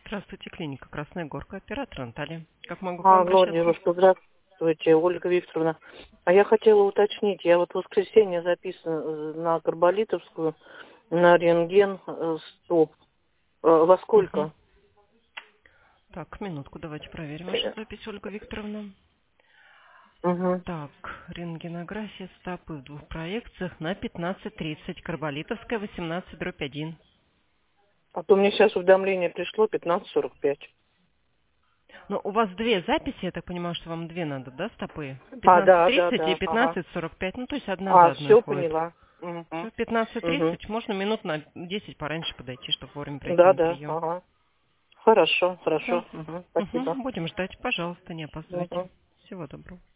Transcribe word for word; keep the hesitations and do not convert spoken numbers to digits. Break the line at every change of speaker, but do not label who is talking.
Здравствуйте, клиника Красная Горка, оператор Наталья. Как могу к вам
Алло,
обращаться?
девушка, здравствуйте, Ольга Викторовна. А я хотела уточнить, я вот в воскресенье записана на Карболитовскую, на рентген э, стоп. Э, Во
Угу.
сколько?
Так, минутку, давайте проверим вашу запись, Ольга Викторовна.
Угу.
Так, рентгенография стопы в двух проекциях на пятнадцать тридцать, Карболитовская, восемнадцать дробь один.
А то мне сейчас уведомление пришло пятнадцать сорок пять.
Ну, у вас две записи, я так понимаю, что вам две надо, да, стопы?
А,
пятнадцать
да, да,
тридцать и
да, ага.
пятнадцать сорок пять, ну, то есть одна
А,
за одной
все
ходит.
поняла. Угу.
Все, пятнадцать
Угу.
тридцать, можно минут на десять пораньше подойти, чтобы вовремя прийти
Да,
на
да,
прием.
ага. Хорошо,
Да.
хорошо. Угу. Спасибо.
Угу. Будем ждать, пожалуйста, не опаздывайте.
Угу.
Всего доброго.